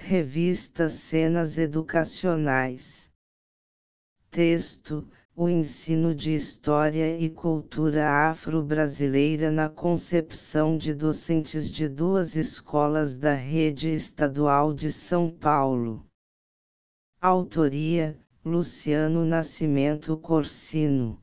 Revista Cenas Educacionais. Texto: o ensino de História e Cultura Afro-Brasileira na concepção de docentes de duas escolas da Rede Estadual de São Paulo. Autoria: Luciano Nascimento Corsino.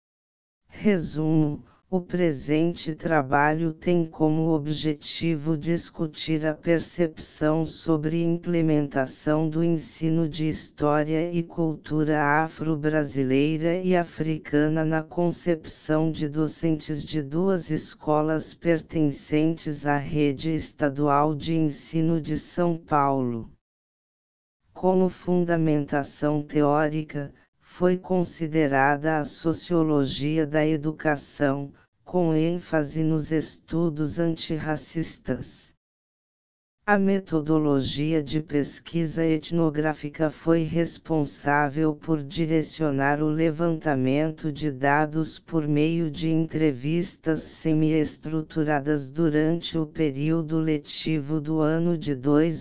Resumo: o presente trabalho tem como objetivo discutir a percepção sobre implementação do ensino de História e Cultura afro-brasileira e africana na concepção de docentes de duas escolas pertencentes à Rede Estadual de Ensino de São Paulo. Como fundamentação teórica, foi considerada a sociologia da educação, com ênfase nos estudos antirracistas. A metodologia de pesquisa etnográfica foi responsável por direcionar o levantamento de dados por meio de entrevistas semi-estruturadas durante o período letivo do ano de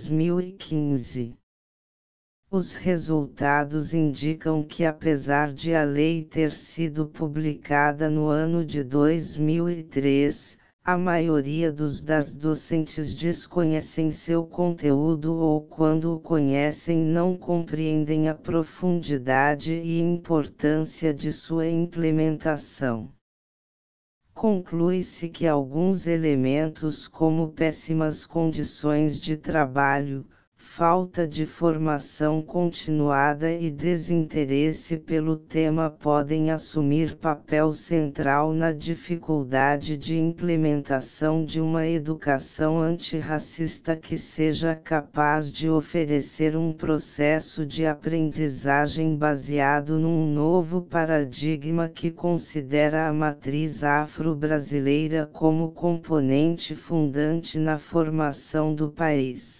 2015. Os resultados indicam que, apesar de a lei ter sido publicada no ano de 2003, a maioria das docentes desconhecem seu conteúdo ou, quando o conhecem, não compreendem a profundidade e importância de sua implementação. Conclui-se que alguns elementos, como péssimas condições de trabalho, falta de formação continuada e desinteresse pelo tema podem assumir papel central na dificuldade de implementação de uma educação antirracista que seja capaz de oferecer um processo de aprendizagem baseado num novo paradigma que considera a matriz afro-brasileira como componente fundante na formação do país.